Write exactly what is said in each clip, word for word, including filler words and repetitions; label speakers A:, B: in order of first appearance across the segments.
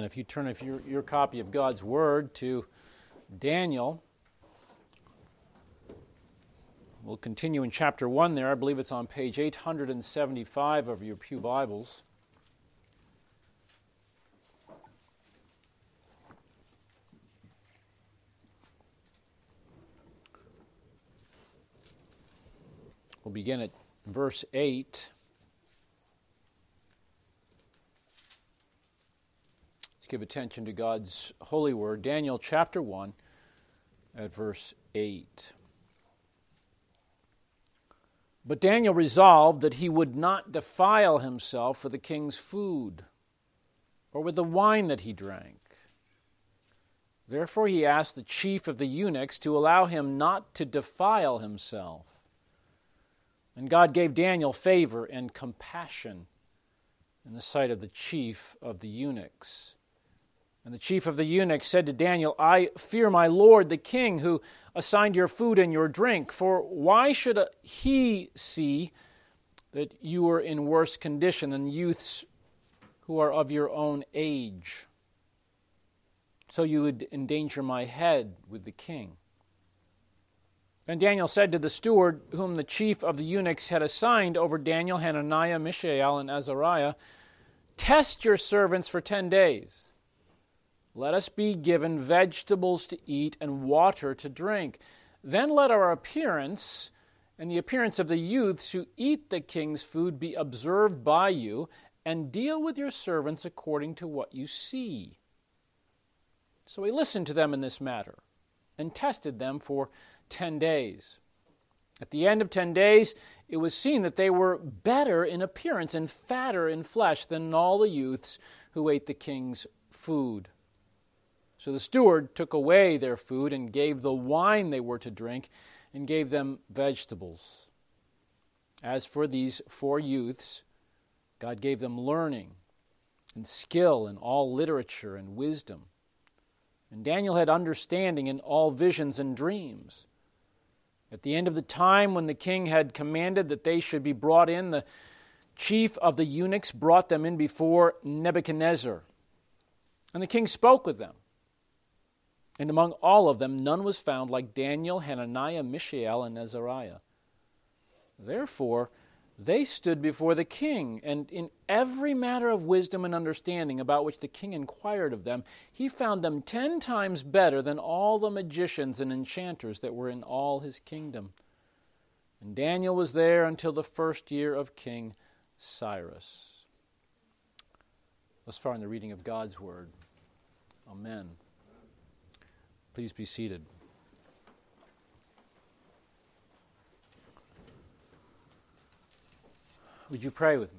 A: If you turn if your, your copy of God's Word to Daniel, we'll continue in chapter one there. I believe it's on page eight hundred seventy-five of your Pew Bibles. We'll begin at verse eight. Let's give attention to God's holy word. Daniel chapter one at verse eight. But Daniel resolved that he would not defile himself with the king's food or with the wine that he drank. Therefore he asked the chief of the eunuchs to allow him not to defile himself. And God gave Daniel favor and compassion in the sight of the chief of the eunuchs. And the chief of the eunuchs said to Daniel, I fear my lord the king, who assigned your food and your drink. For why should he see that you are in worse condition than youths who are of your own age? So you would endanger my head with the king. And Daniel said to the steward, whom the chief of the eunuchs had assigned over Daniel, Hananiah, Mishael, and Azariah, test your servants for ten days. Let us be given vegetables to eat and water to drink. Then let our appearance and the appearance of the youths who eat the king's food be observed by you, and deal with your servants according to what you see. So he listened to them in this matter and tested them for ten days. At the end of ten days, it was seen that they were better in appearance and fatter in flesh than all the youths who ate the king's food. So the steward took away their food and gave the wine they were to drink and gave them vegetables. As for these four youths, God gave them learning and skill in all literature and wisdom. And Daniel had understanding in all visions and dreams. At the end of the time when the king had commanded that they should be brought in, the chief of the eunuchs brought them in before Nebuchadnezzar. And the king spoke with them. And among all of them none was found like Daniel, Hananiah, Mishael, and Azariah. Therefore they stood before the king, and in every matter of wisdom and understanding about which the king inquired of them, he found them ten times better than all the magicians and enchanters that were in all his kingdom. And Daniel was there until the first year of King Cyrus. Thus far in the reading of God's word. Amen. Please be seated. Would you pray with me?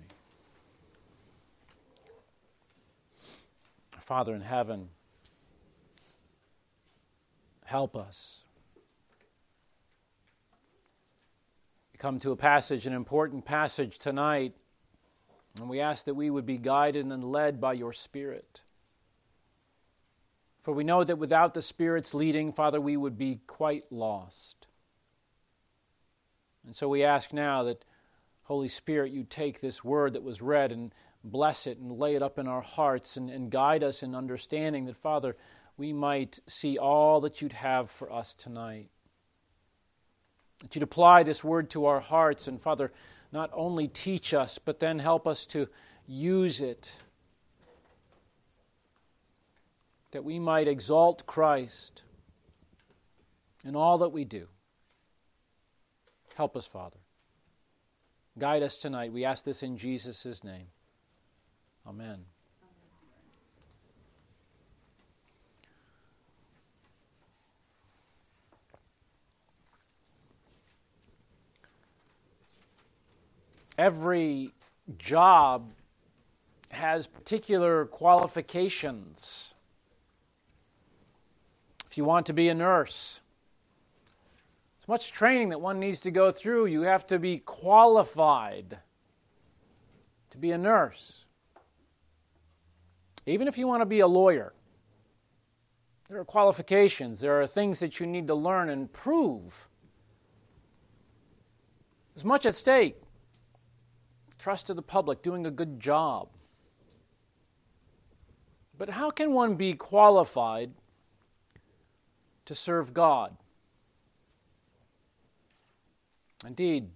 A: Father in heaven, help us. We come to a passage, an important passage tonight, and we ask that we would be guided and led by your Spirit. For we know that without the Spirit's leading, Father, we would be quite lost. And so we ask now that, Holy Spirit, you take this word that was read and bless it and lay it up in our hearts and, and guide us in understanding that, Father, we might see all that you'd have for us tonight. That you'd apply this word to our hearts and, Father, not only teach us, but then help us to use it. That we might exalt Christ in all that we do. Help us, Father. Guide us tonight. We ask this in Jesus' name. Amen. Every job has particular qualifications. If you want to be a nurse, there's much training that one needs to go through. You have to be qualified to be a nurse. Even if you want to be a lawyer, there are qualifications. There are things that you need to learn and prove. There's much at stake. Trust of the public, doing a good job. But how can one be qualified to serve God? Indeed,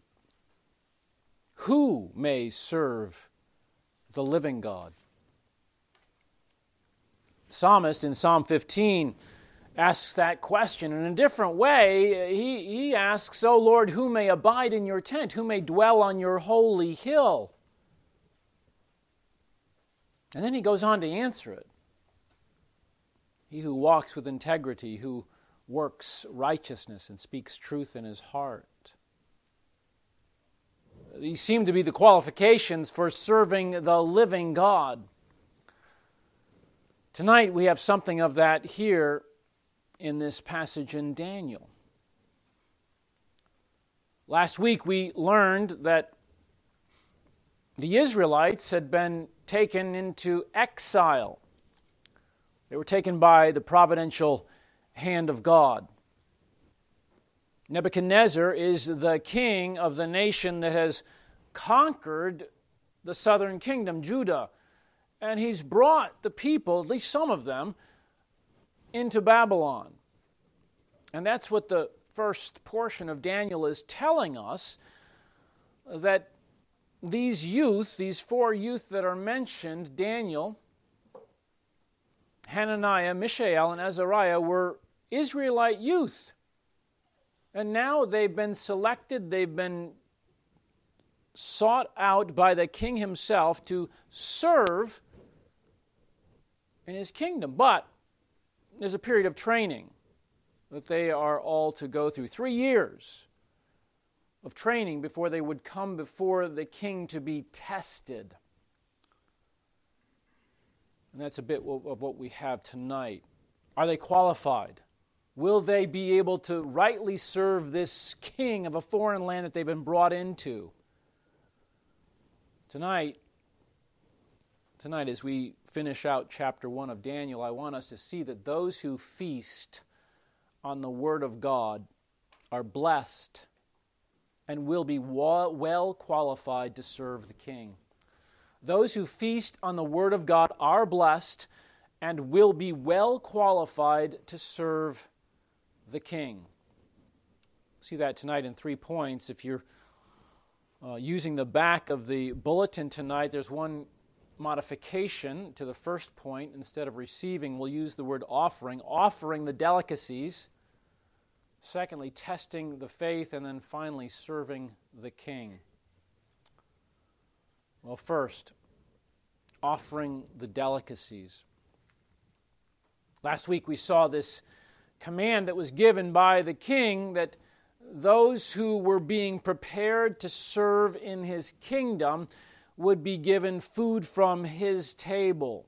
A: who may serve the living God? The psalmist in Psalm fifteen asks that question in a different way. He, he asks, O Lord, who may abide in your tent? Who may dwell on your holy hill? And then he goes on to answer it. He who walks with integrity, who works righteousness and speaks truth in his heart. These seem to be the qualifications for serving the living God. Tonight we have something of that here in this passage in Daniel. Last week we learned that the Israelites had been taken into exile. They were taken by the providential hand of God. Nebuchadnezzar is the king of the nation that has conquered the southern kingdom, Judah. And he's brought the people, at least some of them, into Babylon. And that's what the first portion of Daniel is telling us, that these youth, these four youth that are mentioned, Daniel, Hananiah, Mishael, and Azariah, were Israelite youth. And now they've been selected, they've been sought out by the king himself to serve in his kingdom. But there's a period of training that they are all to go through. Three years of training before they would come before the king to be tested. And that's a bit of what we have tonight. Are they qualified? Will they be able to rightly serve this king of a foreign land that they've been brought into? Tonight, tonight as we finish out chapter one of Daniel, I want us to see that those who feast on the Word of God are blessed and will be well qualified to serve the King. Those who feast on the Word of God are blessed and will be well qualified to serve the King. See that tonight in three points. If you're uh, using the back of the bulletin tonight, there's one modification to the first point. Instead of receiving, we'll use the word offering. Offering the delicacies. Secondly, testing the faith. And then finally, serving the King. Well, first, offering the delicacies. Last week we saw this command that was given by the king that those who were being prepared to serve in his kingdom would be given food from his table.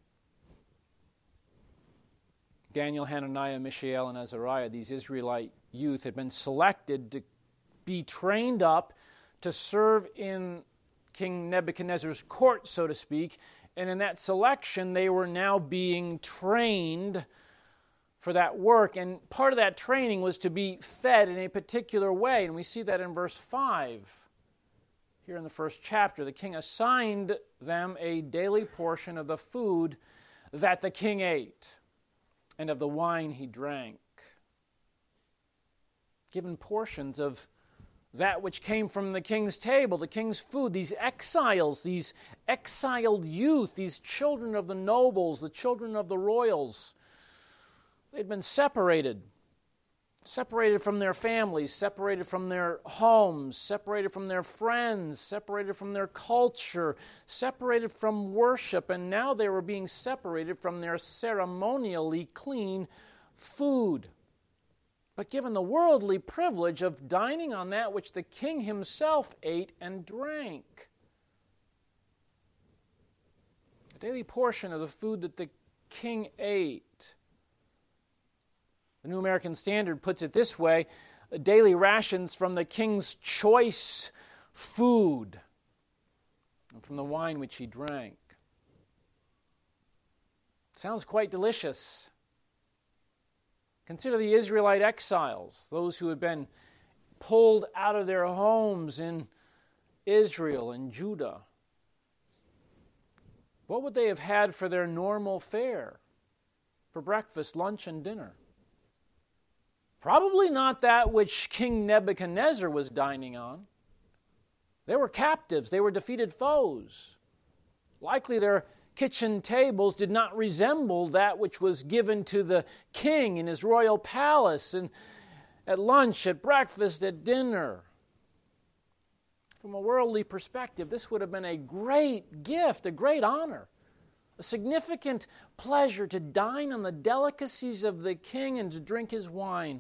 A: Daniel, Hananiah, Mishael, and Azariah, these Israelite youth, had been selected to be trained up to serve in King Nebuchadnezzar's court, so to speak, and in that selection they were now being trained for that work, and part of that training was to be fed in a particular way, and we see that in verse five. Here in the first chapter, the king assigned them a daily portion of the food that the king ate and of the wine he drank. Given portions of that which came from the king's table, the king's food, these exiles, these exiled youth, these children of the nobles, the children of the royals, they'd been separated, separated from their families, separated from their homes, separated from their friends, separated from their culture, separated from worship, and now they were being separated from their ceremonially clean food. But given the worldly privilege of dining on that which the king himself ate and drank. A daily portion of the food that the king ate. The New American Standard puts it this way: daily rations from the king's choice food and from the wine which he drank. Sounds quite delicious. Consider the Israelite exiles, those who had been pulled out of their homes in Israel and Judah. What would they have had for their normal fare, for breakfast, lunch, and dinner? Probably not that which King Nebuchadnezzar was dining on. They were captives. They were defeated foes. Likely their kitchen tables did not resemble that which was given to the king in his royal palace, and at lunch, at breakfast, at dinner. From a worldly perspective, this would have been a great gift, a great honor, a significant pleasure to dine on the delicacies of the king and to drink his wine.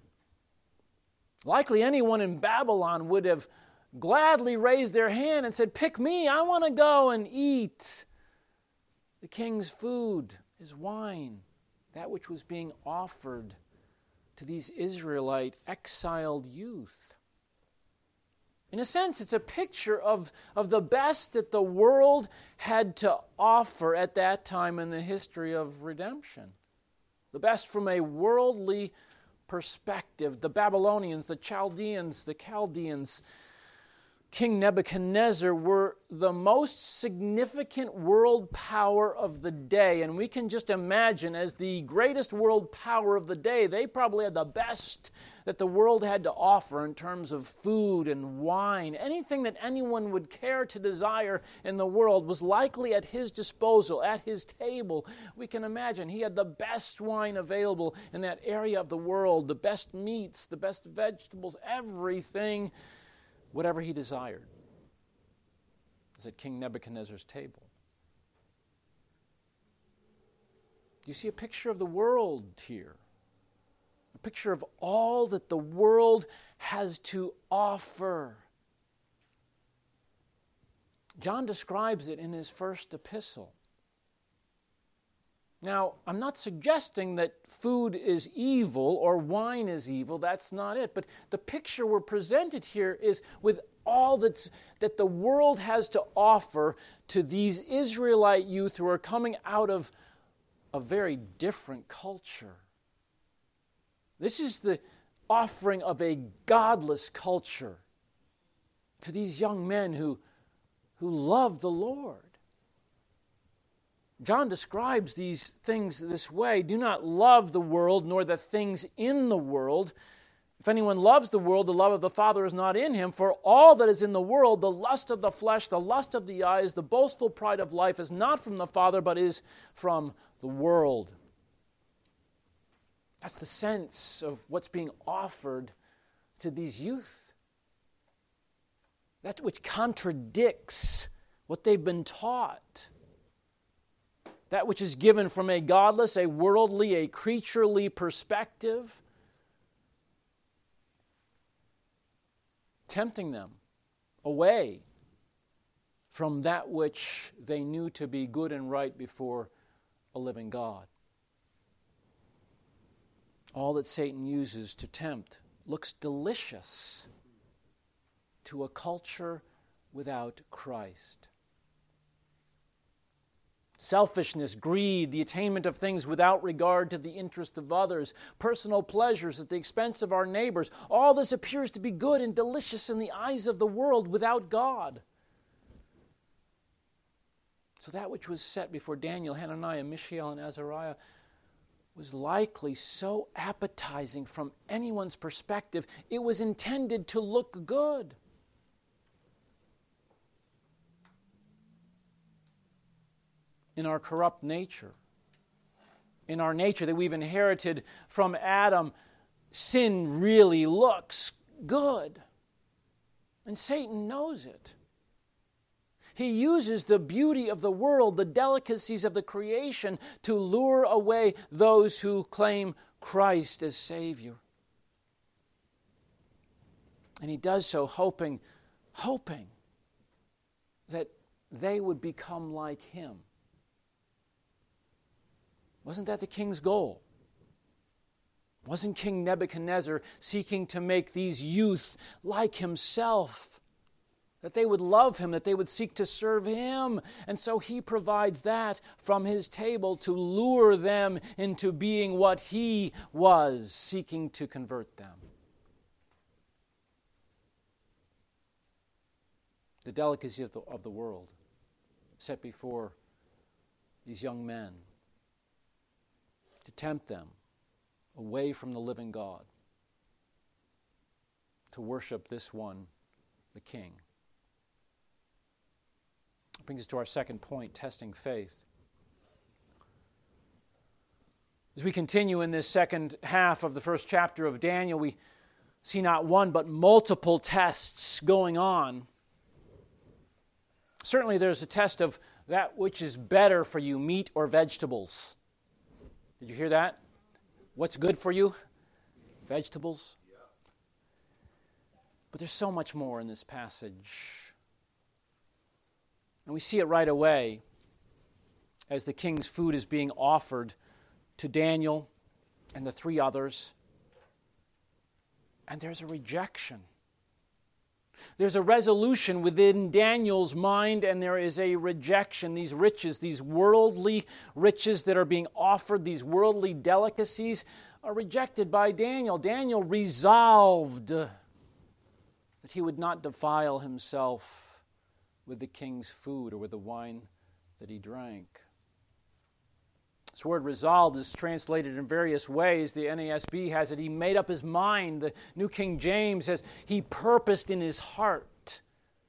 A: Likely anyone in Babylon would have gladly raised their hand and said, "Pick me, I want to go and eat the king's food, his wine," that which was being offered to these Israelite exiled youth. In a sense, it's a picture of, of the best that the world had to offer at that time in the history of redemption. The best from a worldly perspective. The Babylonians, the Chaldeans, the Chaldeans, King Nebuchadnezzar were the most significant world power of the day. And we can just imagine, as the greatest world power of the day, they probably had the best that the world had to offer in terms of food and wine. Anything that anyone would care to desire in the world was likely at his disposal, at his table. We can imagine he had the best wine available in that area of the world, the best meats, the best vegetables, everything. Whatever he desired is at King Nebuchadnezzar's table. Do you see a picture of the world here? A picture of all that the world has to offer. John describes it in his first epistle. Now, I'm not suggesting that food is evil or wine is evil. That's not it. But the picture we're presented here is with all that's, that the world has to offer to these Israelite youth who are coming out of a very different culture. This is the offering of a godless culture to these young men who, who love the Lord. John describes these things this way: do not love the world, nor the things in the world. If anyone loves the world, the love of the Father is not in him. For all that is in the world, the lust of the flesh, the lust of the eyes, the boastful pride of life, is not from the Father, but is from the world. That's the sense of what's being offered to these youth. That which contradicts what they've been taught. That which is given from a godless, a worldly, a creaturely perspective, tempting them away from that which they knew to be good and right before a living God. All that Satan uses to tempt looks delicious to a culture without Christ. Selfishness, greed, the attainment of things without regard to the interest of others, personal pleasures at the expense of our neighbors, all this appears to be good and delicious in the eyes of the world without God. So that which was set before Daniel, Hananiah, Mishael, and Azariah was likely so appetizing from anyone's perspective, it was intended to look good. In our corrupt nature, in our nature that we've inherited from Adam, sin really looks good. And Satan knows it. He uses the beauty of the world, the delicacies of the creation, to lure away those who claim Christ as Savior. And he does so hoping, hoping that they would become like him. Wasn't that the king's goal? Wasn't King Nebuchadnezzar seeking to make these youth like himself? That they would love him, that they would seek to serve him. And so he provides that from his table to lure them into being what he was, seeking to convert them. The delicacy of the, of the world set before these young men, to tempt them away from the living God, to worship this one, the King. That brings us to our second point, testing faith. As we continue in this second half of the first chapter of Daniel, we see not one but multiple tests going on. Certainly there's a test of that which is better for you, meat or vegetables. Did you hear that? What's good for you? Vegetables. But there's so much more in this passage. And we see it right away as the king's food is being offered to Daniel and the three others. And there's a rejection. There's a resolution within Daniel's mind, and there is a rejection. These riches, these worldly riches that are being offered, these worldly delicacies, are rejected by Daniel. Daniel resolved that he would not defile himself with the king's food or with the wine that he drank. This word resolved is translated in various ways. The N A S B has it, he made up his mind. The New King James says, he purposed in his heart.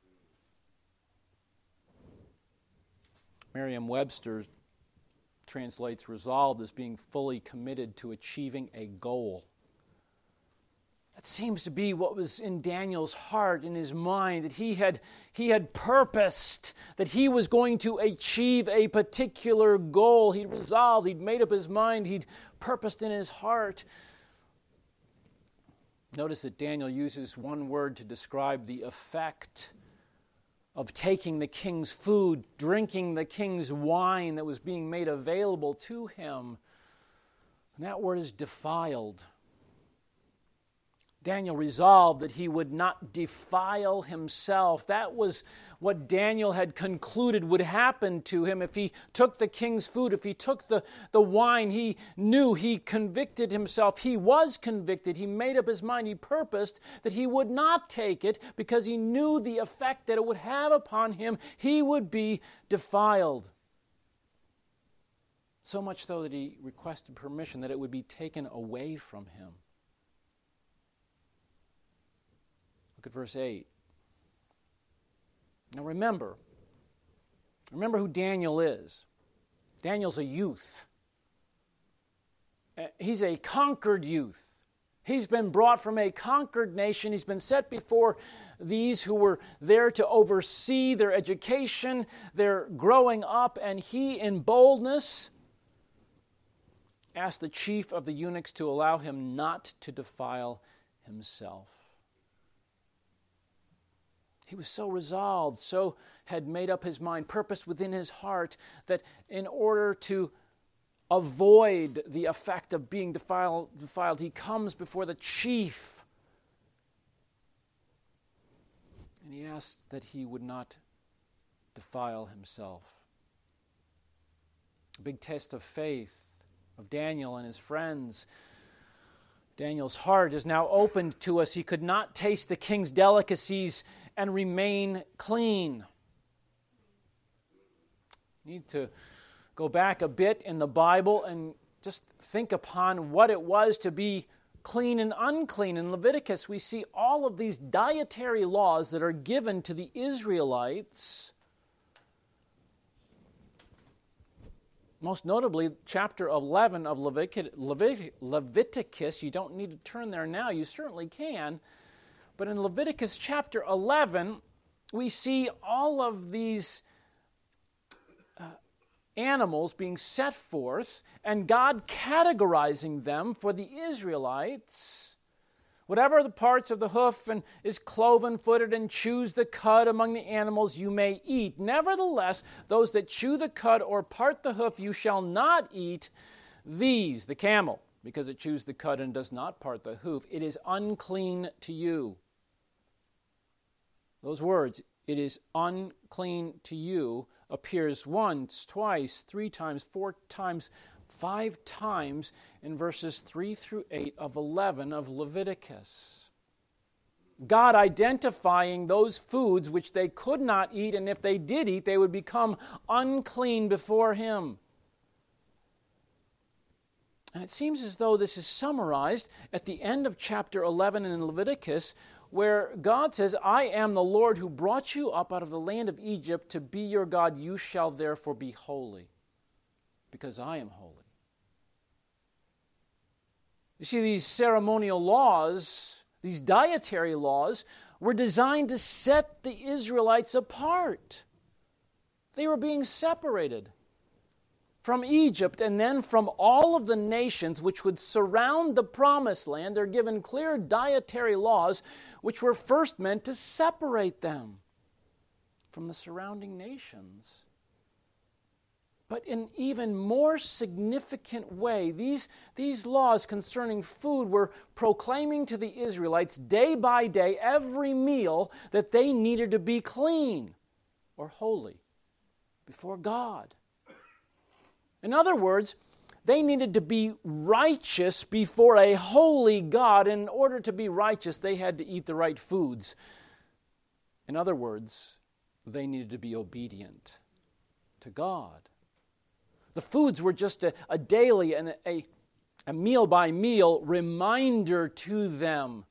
A: Merriam-Webster translates resolved as being fully committed to achieving a goal. That seems to be what was in Daniel's heart, in his mind, that he had, he had purposed that he was going to achieve a particular goal. He'd resolved, he'd made up his mind, he'd purposed in his heart. Notice that Daniel uses one word to describe the effect of taking the king's food, drinking the king's wine that was being made available to him. And that word is defiled. Daniel resolved that he would not defile himself. That was what Daniel had concluded would happen to him if he took the king's food, if he took the, the wine. He knew, he convicted himself. He was convicted. He made up his mind. He purposed that he would not take it because he knew the effect that it would have upon him. He would be defiled. So much so that he requested permission that it would be taken away from him. Look at verse eight. Now remember, remember who Daniel is. Daniel's a youth. He's a conquered youth. He's been brought from a conquered nation. He's been set before these who were there to oversee their education, their growing up, and he, in boldness, asked the chief of the eunuchs to allow him not to defile himself. He was so resolved, so had made up his mind, purposed within his heart that in order to avoid the effect of being defiled, defiled, he comes before the chief. And he asks that he would not defile himself. A big test of faith of Daniel and his friends. Daniel's heart is now opened to us. He could not taste the king's delicacies and remain clean. You need to go back a bit in the Bible and just think upon what it was to be clean and unclean. In Leviticus, we see all of these dietary laws that are given to the Israelites. Most notably, chapter eleven of Leviticus, Leviticus, you don't need to turn there now, you certainly can. But in Leviticus chapter eleven, we see all of these uh, animals being set forth and God categorizing them for the Israelites. Whatever the parts of the hoof and is cloven-footed and chews the cud among the animals you may eat. Nevertheless, those that chew the cud or part the hoof you shall not eat. These, the camel, because it chews the cud and does not part the hoof, it is unclean to you. Those words, it is unclean to you, appears once, twice, three times, four times, five times in verses three through eight of eleven of Leviticus. God identifying those foods which they could not eat, and if they did eat, they would become unclean before Him. And it seems as though this is summarized at the end of chapter eleven in Leviticus, where God says, I am the Lord who brought you up out of the land of Egypt to be your God. You shall therefore be holy, because I am holy. You see, these ceremonial laws, these dietary laws, were designed to set the Israelites apart. They were being separated from Egypt and then from all of the nations which would surround the promised land. They're given clear dietary laws which were first meant to separate them from the surrounding nations. But in even more significant way, these, these laws concerning food were proclaiming to the Israelites day by day, every meal, that they needed to be clean or holy before God. In other words, they needed to be righteous before a holy God. In order to be righteous, they had to eat the right foods. In other words, they needed to be obedient to God. The foods were just a, a daily and a, a meal-by-meal reminder to them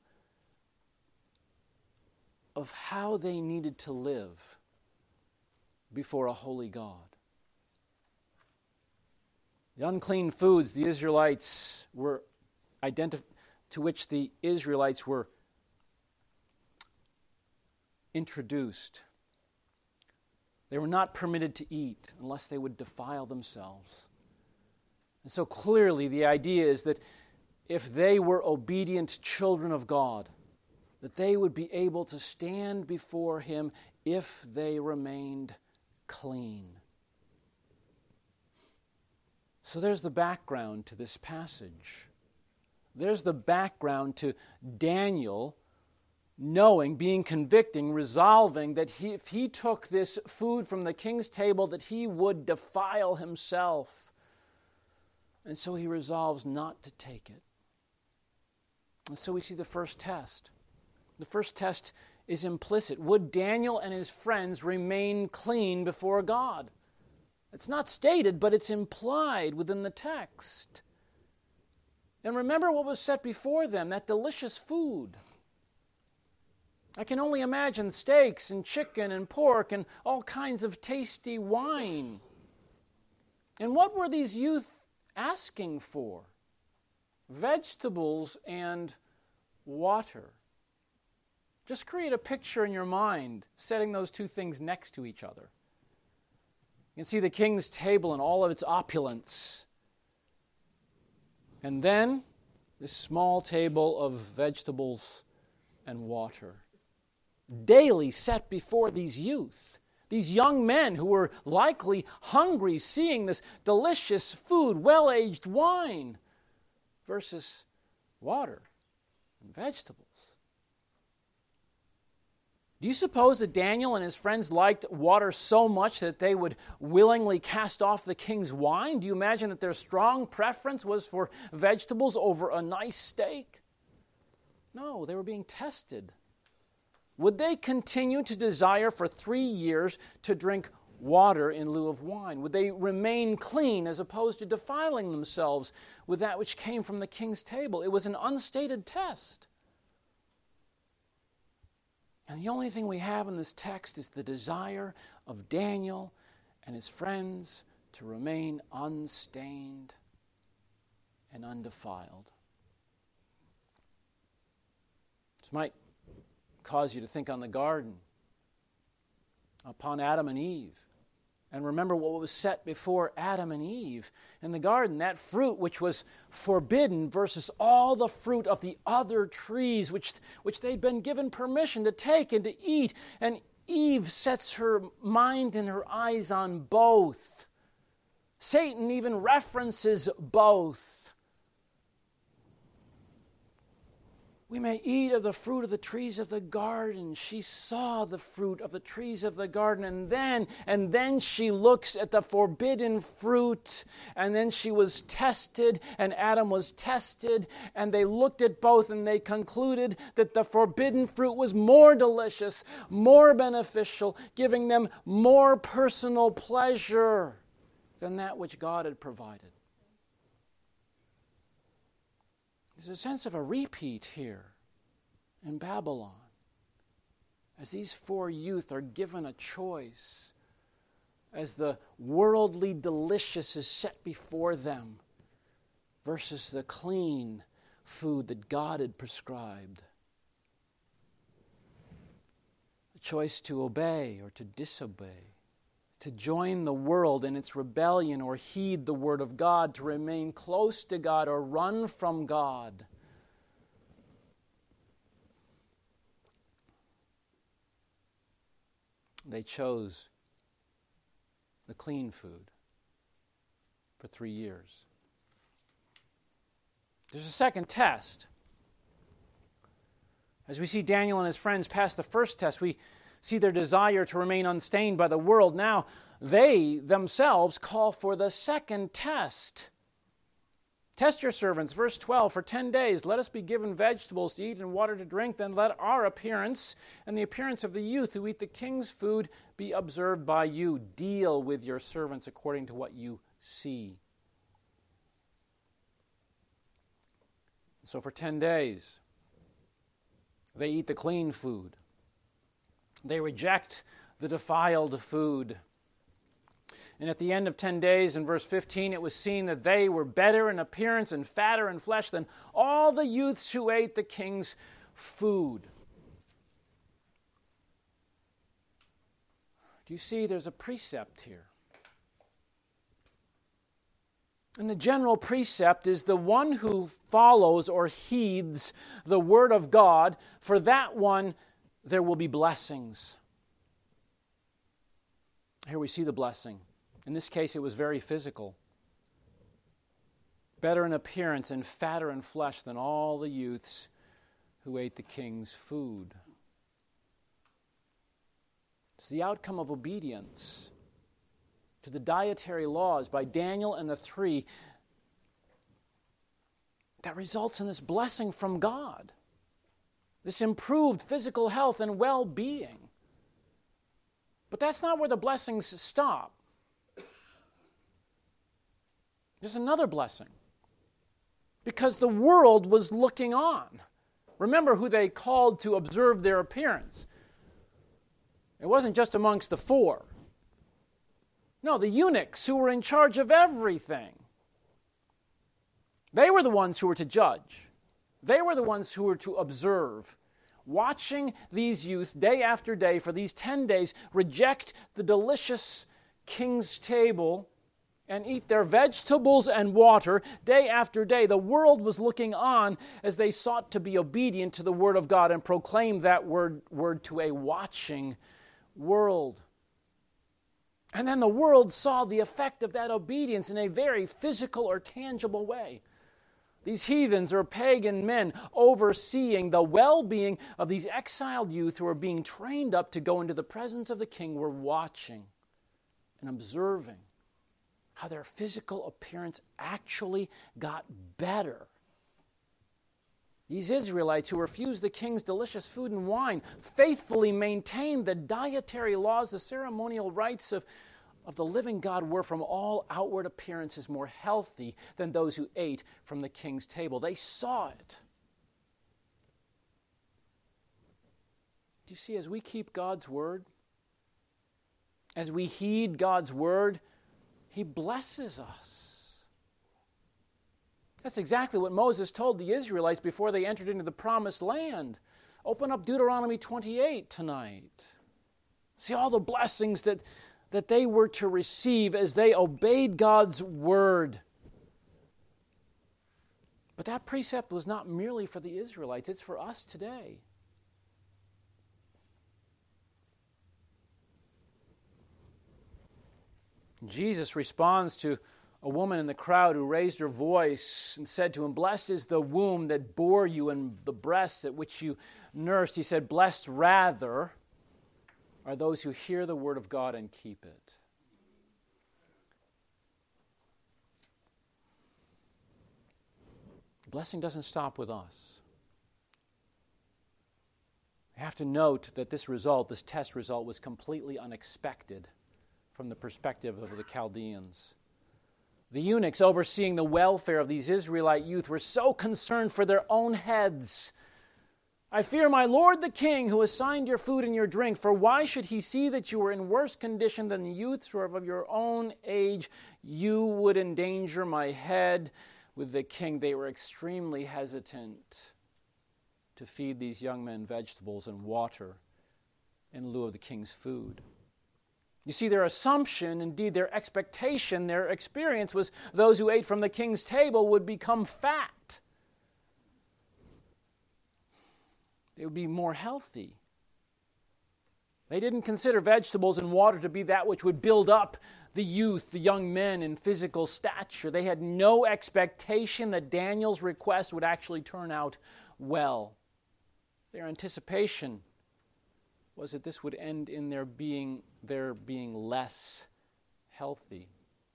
A: of how they needed to live before a holy God. The unclean foods the Israelites were identif- to which the Israelites were introduced. They were not permitted to eat unless they would defile themselves. And so clearly the idea is that if they were obedient children of God, that they would be able to stand before Him if they remained clean. So there's the background to this passage. There's the background to Daniel knowing, being convicting, resolving that he, if he took this food from the king's table, that he would defile himself. And so he resolves not to take it. And so we see the first test. The first test is implicit. Would Daniel and his friends remain clean before God? It's not stated, but it's implied within the text. And remember what was set before them, that delicious food. I can only imagine steaks and chicken and pork and all kinds of tasty wine. And what were these youth asking for? Vegetables and water. Just create a picture in your mind, setting those two things next to each other. You can see the king's table and all of its opulence. And then this small table of vegetables and water, daily set before these youth, these young men who were likely hungry, seeing this delicious food, well-aged wine, versus water and vegetables. Do you suppose that Daniel and his friends liked water so much that they would willingly cast off the king's wine? Do you imagine that their strong preference was for vegetables over a nice steak? No, they were being tested. Would they continue to desire for three years to drink water in lieu of wine? Would they remain clean as opposed to defiling themselves with that which came from the king's table? It was an unstated test. And the only thing we have in this text is the desire of Daniel and his friends to remain unstained and undefiled. This might cause you to think on the garden, upon Adam and Eve. And remember what was set before Adam and Eve in the garden, that fruit which was forbidden versus all the fruit of the other trees which, which they'd been given permission to take and to eat. And Eve sets her mind and her eyes on both. Satan even references both. We may eat of the fruit of the trees of the garden. She saw the fruit of the trees of the garden, and then, and then she looks at the forbidden fruit, and then she was tested, and Adam was tested, and they looked at both, and they concluded that the forbidden fruit was more delicious, more beneficial, giving them more personal pleasure than that which God had provided. There's a sense of a repeat here in Babylon, as these four youth are given a choice, as the worldly delicious is set before them versus the clean food that God had prescribed. A choice to obey or to disobey, to join the world in its rebellion or heed the word of God, to remain close to God or run from God. They chose the clean food for three years. There's a second test. As we see Daniel and his friends pass the first test, we see their desire to remain unstained by the world. Now, they themselves call for the second test. Test your servants, verse twelve, for ten days let us be given vegetables to eat and water to drink, then let our appearance and the appearance of the youth who eat the king's food be observed by you. Deal with your servants according to what you see. So for ten days, they eat the clean food. They reject the defiled food. And at the end of ten days, in verse fifteen, it was seen that they were better in appearance and fatter in flesh than all the youths who ate the king's food. Do you see there's a precept here? And the general precept is the one who follows or heeds the word of God, for that one there will be blessings. Here we see the blessing. In this case, it was very physical. Better in appearance and fatter in flesh than all the youths who ate the king's food. It's the outcome of obedience to the dietary laws by Daniel and the three that results in this blessing from God, this improved physical health and well-being. But that's not where the blessings stop. There's another blessing, because the world was looking on. Remember who they called to observe their appearance. It wasn't just amongst the four. No, the eunuchs who were in charge of everything. They were the ones who were to judge. They were the ones who were to observe, watching these youth day after day for these ten days reject the delicious king's table and eat their vegetables and water day after day. The world was looking on as they sought to be obedient to the word of God and proclaim that word, word to a watching world. And then the world saw the effect of that obedience in a very physical or tangible way. These heathens or pagan men overseeing the well-being of these exiled youth who are being trained up to go into the presence of the king were watching and observing how their physical appearance actually got better. These Israelites who refused the king's delicious food and wine faithfully maintained the dietary laws, the ceremonial rites of, of the living God were from all outward appearances more healthy than those who ate from the king's table. They saw it. Do you see, as we keep God's word, as we heed God's word, He blesses us. That's exactly what Moses told the Israelites before they entered into the promised land. Open up Deuteronomy twenty-eight tonight. See all the blessings that, that they were to receive as they obeyed God's word. But that precept was not merely for the Israelites, it's for us today. Jesus responds to a woman in the crowd who raised her voice and said to him, "Blessed is the womb that bore you and the breasts at which you nursed." He said, "Blessed rather are those who hear the word of God and keep it." The blessing doesn't stop with us. We have to note that this result, this test result, was completely unexpected from the perspective of the Chaldeans. The eunuchs overseeing the welfare of these Israelite youth were so concerned for their own heads. I fear my lord the king, who assigned your food and your drink, for why should he see that you are in worse condition than the youths who are of your own age? You would endanger my head with the king. They were extremely hesitant to feed these young men vegetables and water in lieu of the king's food. You see, their assumption, indeed their expectation, their experience was those who ate from the king's table would become fat. They would be more healthy. They didn't consider vegetables and water to be that which would build up the youth, the young men in physical stature. They had no expectation that Daniel's request would actually turn out well. Their anticipation was that this would end in their being, their being less healthy.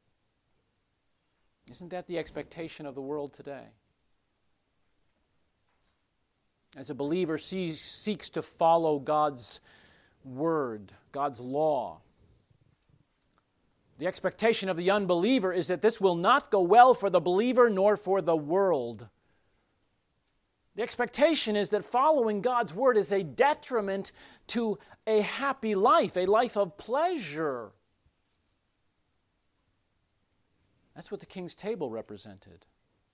A: Isn't that the expectation of the world today? As a believer sees, seeks to follow God's word, God's law, the expectation of the unbeliever is that this will not go well for the believer nor for the world. The expectation is that following God's word is a detriment to a happy life, a life of pleasure. That's what the king's table represented.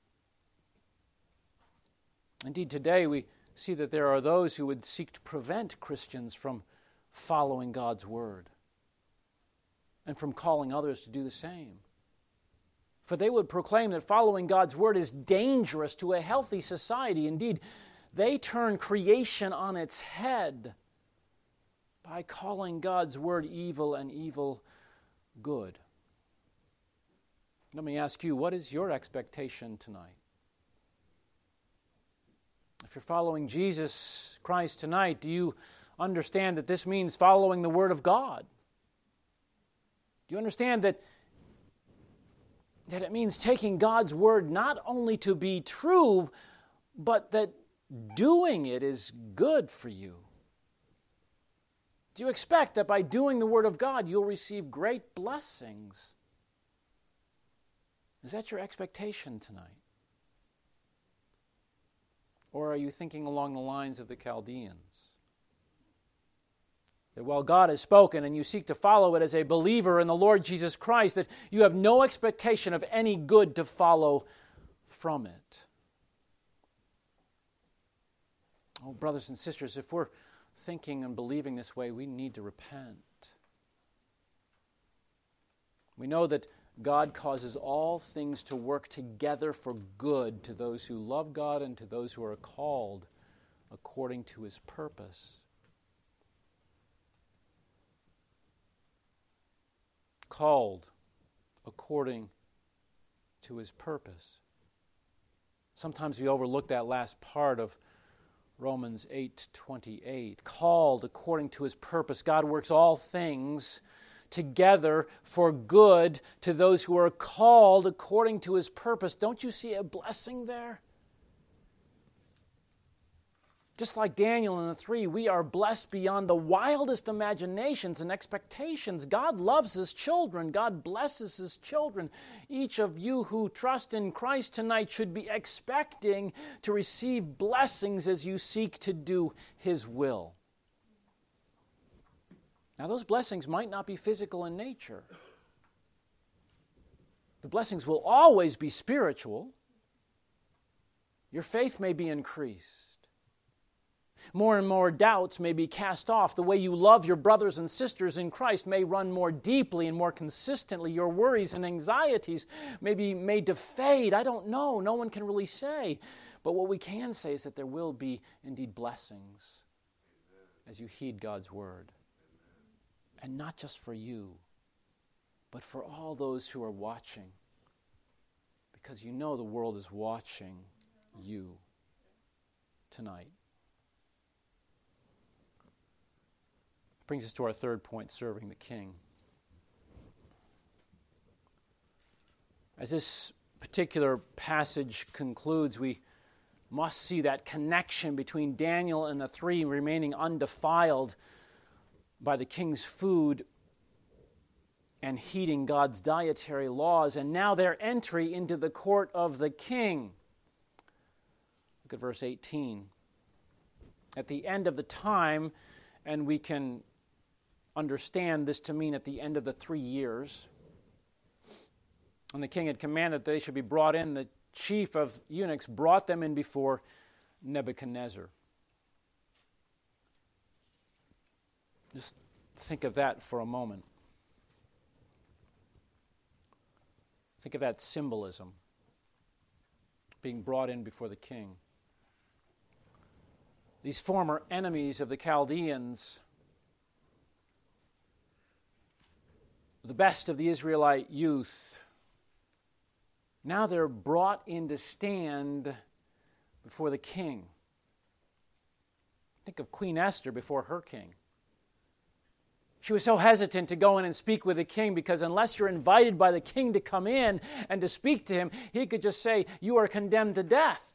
A: Indeed, today we see that there are those who would seek to prevent Christians from following God's word and from calling others to do the same. For they would proclaim that following God's word is dangerous to a healthy society. Indeed, they turn creation on its head by calling God's word evil and evil good. Let me ask you, what is your expectation tonight? If you're following Jesus Christ tonight, do you understand that this means following the Word of God? Do you understand that, that it means taking God's Word not only to be true, but that doing it is good for you? Do you expect that by doing the Word of God, you'll receive great blessings? Is that your expectation tonight? Or are you thinking along the lines of the Chaldeans? That while God has spoken and you seek to follow it as a believer in the Lord Jesus Christ, that you have no expectation of any good to follow from it. Oh, brothers and sisters, if we're thinking and believing this way, we need to repent. We know that God causes all things to work together for good to those who love God and to those who are called according to His purpose. Called according to His purpose. Sometimes we overlook that last part of Romans eight twenty-eight. Called according to His purpose. God works all things together for good to those who are called according to His purpose. Don't you see a blessing there? Just like Daniel and the three, we are blessed beyond the wildest imaginations and expectations. God loves His children. God blesses His children. Each of you who trust in Christ tonight should be expecting to receive blessings as you seek to do His will. Now, those blessings might not be physical in nature. The blessings will always be spiritual. Your faith may be increased. More and more doubts may be cast off. The way you love your brothers and sisters in Christ may run more deeply and more consistently. Your worries and anxieties may be made to fade. I don't know. No one can really say. But what we can say is that there will be indeed blessings as you heed God's word. And not just for you, but for all those who are watching. Because you know the world is watching you tonight. Brings us to our third point, serving the King. As this particular passage concludes, we must see that connection between Daniel and the three remaining undefiled by the king's food and heeding God's dietary laws, and now their entry into the court of the king. Look at verse eighteen. At the end of the time, and we can understand this to mean at the end of the three years, when the king had commanded that they should be brought in, the chief of eunuchs brought them in before Nebuchadnezzar. Just think of that for a moment. Think of that symbolism, being brought in before the king. These former enemies of the Chaldeans, the best of the Israelite youth, now they're brought in to stand before the king. Think of Queen Esther before her king. She was so hesitant to go in and speak with the king because unless you're invited by the king to come in and to speak to him, he could just say, "You are condemned to death."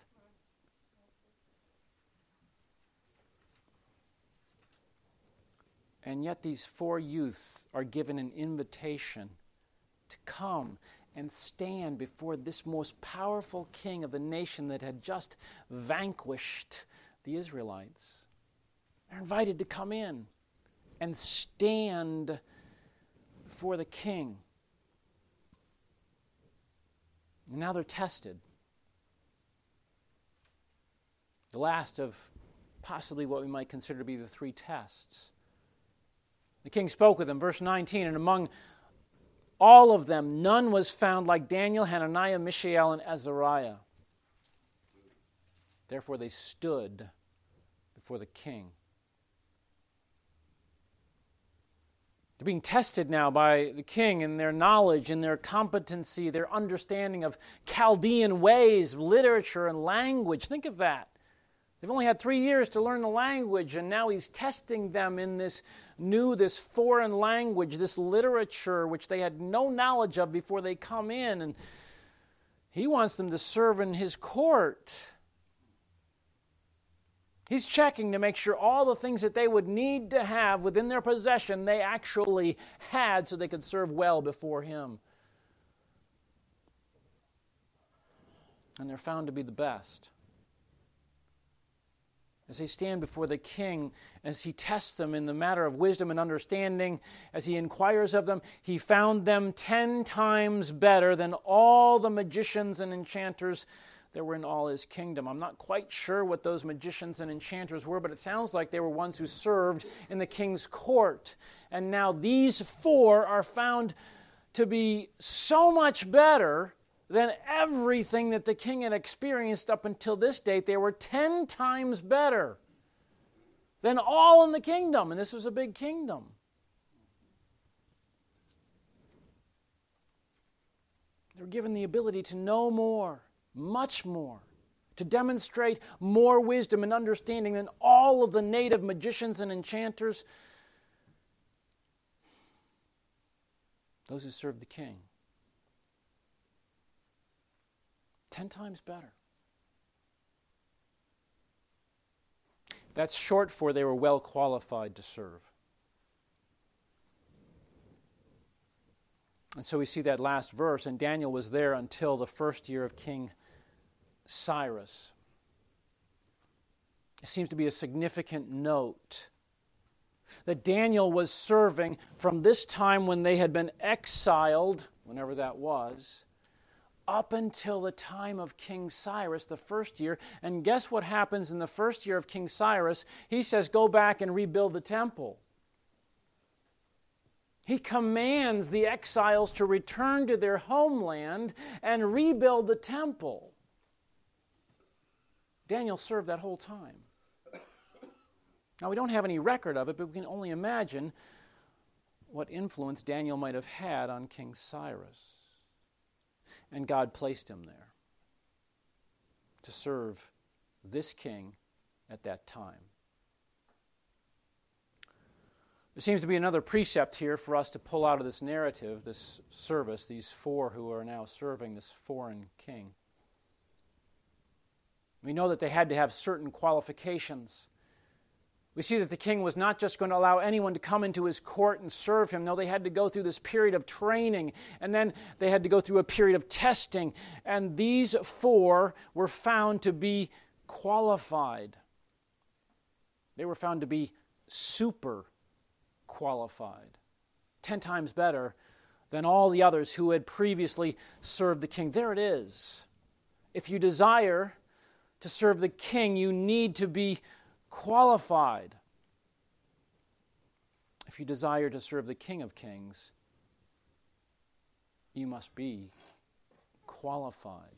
A: And yet these four youth are given an invitation to come and stand before this most powerful king of the nation that had just vanquished the Israelites. They're invited to come in and stand before the king. And now they're tested. The last of possibly what we might consider to be the three tests. The king spoke with them, verse nineteen, and among all of them none was found like Daniel, Hananiah, Mishael, and Azariah. Therefore they stood before the king. They're being tested now by the king in their knowledge, in their competency, their understanding of Chaldean ways, of literature and language. Think of that. They've only had three years to learn the language, and now he's testing them in this new, this foreign language, this literature, which they had no knowledge of before they come in. And he wants them to serve in his court. He's checking to make sure all the things that they would need to have within their possession they actually had so they could serve well before him. And they're found to be the best. As they stand before the king, as he tests them in the matter of wisdom and understanding, as he inquires of them, he found them ten times better than all the magicians and enchanters that were in all his kingdom. I'm not quite sure what those magicians and enchanters were, but it sounds like they were ones who served in the king's court. And now these four are found to be so much better than everything that the king had experienced up until this date. They were ten times better than all in the kingdom. And this was a big kingdom. They were given the ability to know more, much more, to demonstrate more wisdom and understanding than all of the native magicians and enchanters, those who served the king. Ten times better. That's short for they were well qualified to serve. And so we see that last verse, and Daniel was there until the first year of King Cyrus. It seems to be a significant note that Daniel was serving from this time when they had been exiled, whenever that was, up until the time of King Cyrus, the first year. And guess what happens in the first year of King Cyrus? He says, go back and rebuild the temple. He commands the exiles to return to their homeland and rebuild the temple. Daniel served that whole time. Now, we don't have any record of it, but we can only imagine what influence Daniel might have had on King Cyrus. And God placed him there to serve this king at that time. There seems to be another precept here for us to pull out of this narrative, this service, these four who are now serving this foreign king. We know that they had to have certain qualifications. We see that the king was not just going to allow anyone to come into his court and serve him. No, they had to go through this period of training, and then they had to go through a period of testing. And these four were found to be qualified. They were found to be super qualified. Ten times better than all the others who had previously served the king. There it is. If you desire to serve the king, you need to be qualified. If you desire to serve the King of Kings, you must be qualified.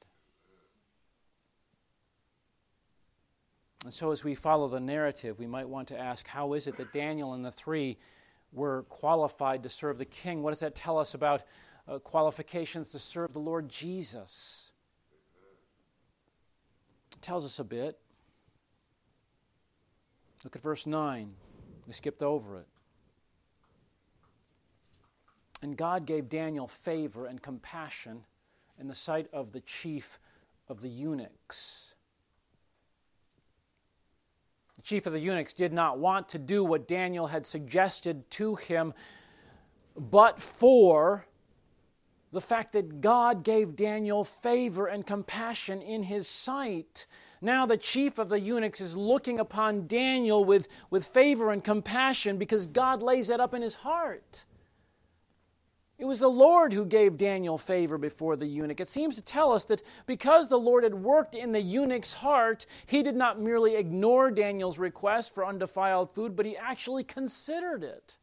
A: And so as we follow the narrative, we might want to ask, how is it that Daniel and the three were qualified to serve the king? What does that tell us about uh, qualifications to serve the Lord Jesus? It tells us a bit. Look at verse nine. We skipped over it. And God gave Daniel favor and compassion in the sight of the chief of the eunuchs. The chief of the eunuchs did not want to do what Daniel had suggested to him, but for the fact that God gave Daniel favor and compassion in his sight. Now the chief of the eunuchs is looking upon Daniel with, with favor and compassion because God lays that up in his heart. It was the Lord who gave Daniel favor before the eunuch. It seems to tell us that because the Lord had worked in the eunuch's heart, he did not merely ignore Daniel's request for undefiled food, but he actually considered it.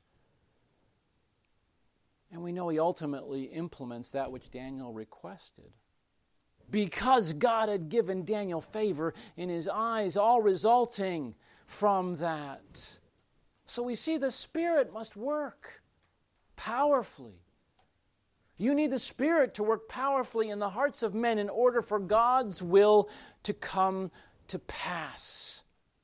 A: And we know he ultimately implements that which Daniel requested. Because God had given Daniel favor in his eyes, all resulting from that. So we see the Spirit must work powerfully. You need the Spirit to work powerfully in the hearts of men in order for God's will to come to pass.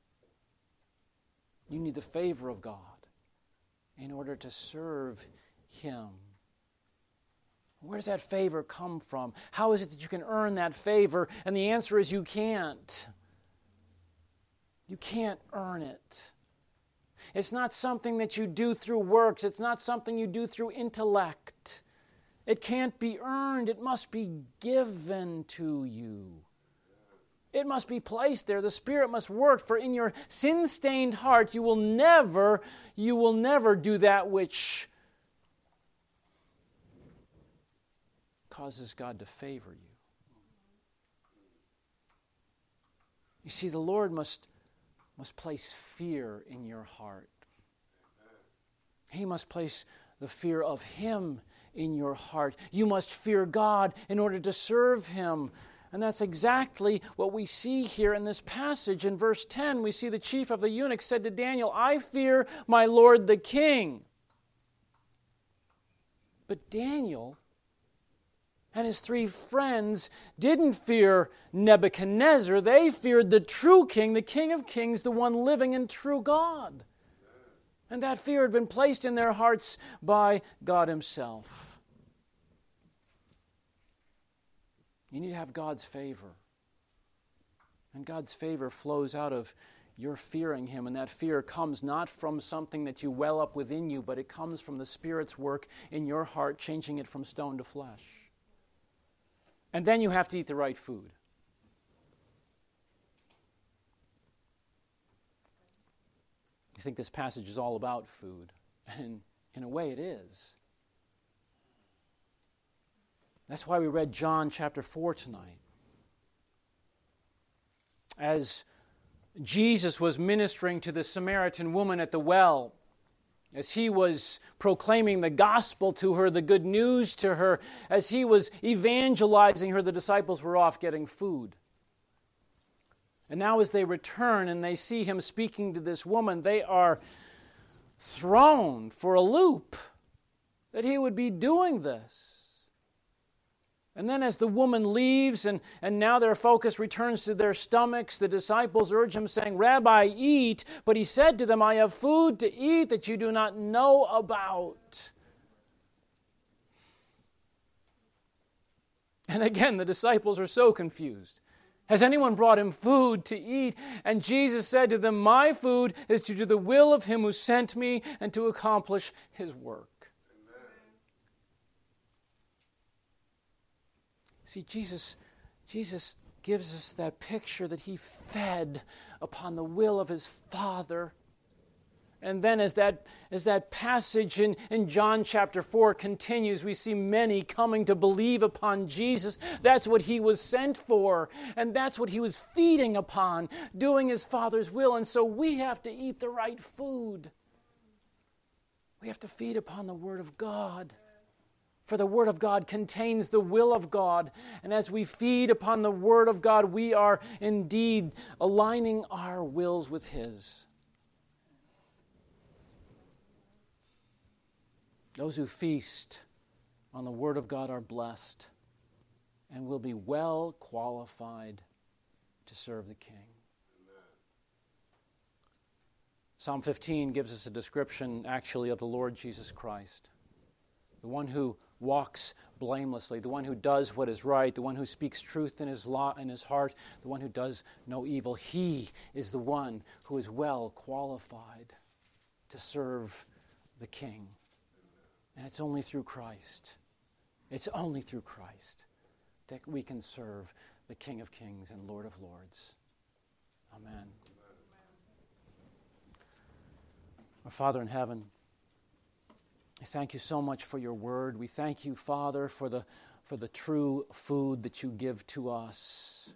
A: You need the favor of God in order to serve Him. Where does that favor come from? How is it that you can earn that favor? And the answer is you can't. You can't earn it. It's not something that you do through works. It's not something you do through intellect. It can't be earned. It must be given to you. It must be placed there. The Spirit must work, for in your sin-stained heart you will never, you will never do that which causes God to favor you. You see, the Lord must, must place fear in your heart. He must place the fear of Him in your heart. You must fear God in order to serve Him. And that's exactly what we see here in this passage. In verse ten, we see the chief of the eunuchs said to Daniel, I fear my lord the king. But Daniel and his three friends didn't fear Nebuchadnezzar. They feared the true king, the King of Kings, the one living and true God. And that fear had been placed in their hearts by God Himself. You need to have God's favor. And God's favor flows out of your fearing Him. And that fear comes not from something that you well up within you, but it comes from the Spirit's work in your heart, changing it from stone to flesh. And then you have to eat the right food. I think this passage is all about food. And in, in a way it is. That's why we read John chapter four tonight. As Jesus was ministering to the Samaritan woman at the well, as He was proclaiming the gospel to her, the good news to her, as He was evangelizing her, the disciples were off getting food. And now as they return and they see Him speaking to this woman, they are thrown for a loop that He would be doing this. And then as the woman leaves and, and now their focus returns to their stomachs, the disciples urge Him, saying, Rabbi, eat. But He said to them, I have food to eat that you do not know about. And again, the disciples are so confused. Has anyone brought him food to eat? And Jesus said to them, my food is to do the will of him who sent me and to accomplish his work. Amen. See, Jesus, Jesus gives us that picture that he fed upon the will of his Father. And then as that, as that passage in, in John chapter four continues, we see many coming to believe upon Jesus. That's what he was sent for. And that's what he was feeding upon, doing his Father's will. And so we have to eat the right food. We have to feed upon the Word of God. For the Word of God contains the will of God. And as we feed upon the Word of God, we are indeed aligning our wills with his. Those who feast on the Word of God are blessed and will be well qualified to serve the King. Amen. Psalm fifteen gives us a description, actually, of the Lord Jesus Christ, the one who walks blamelessly, the one who does what is right, the one who speaks truth in his law, in his heart, the one who does no evil. He is the one who is well qualified to serve the King. And it's only through Christ. It's only through Christ that we can serve the King of Kings and Lord of Lords. Amen. Amen. Our Father in heaven, I thank you so much for your word. We thank you, Father, for the, for the true food that you give to us.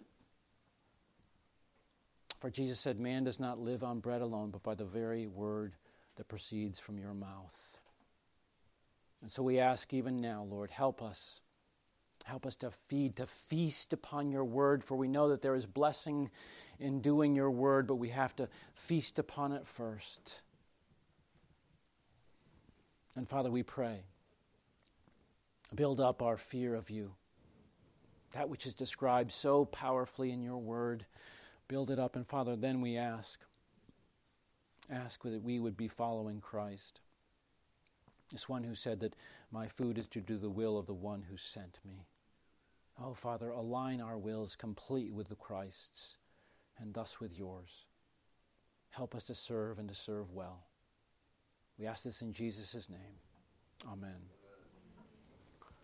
A: For Jesus said, man does not live on bread alone, but by the very word that proceeds from your mouth. And so we ask even now, Lord, help us. Help us to feed, to feast upon your word, for we know that there is blessing in doing your word, but we have to feast upon it first. And Father, we pray, build up our fear of you. That which is described so powerfully in your word, build it up. And Father, then we ask, ask that we would be following Christ. This one who said that my food is to do the will of the one who sent me. Oh, Father, align our wills complete with the Christ's and thus with yours. Help us to serve and to serve well. We ask this in Jesus' name. Amen.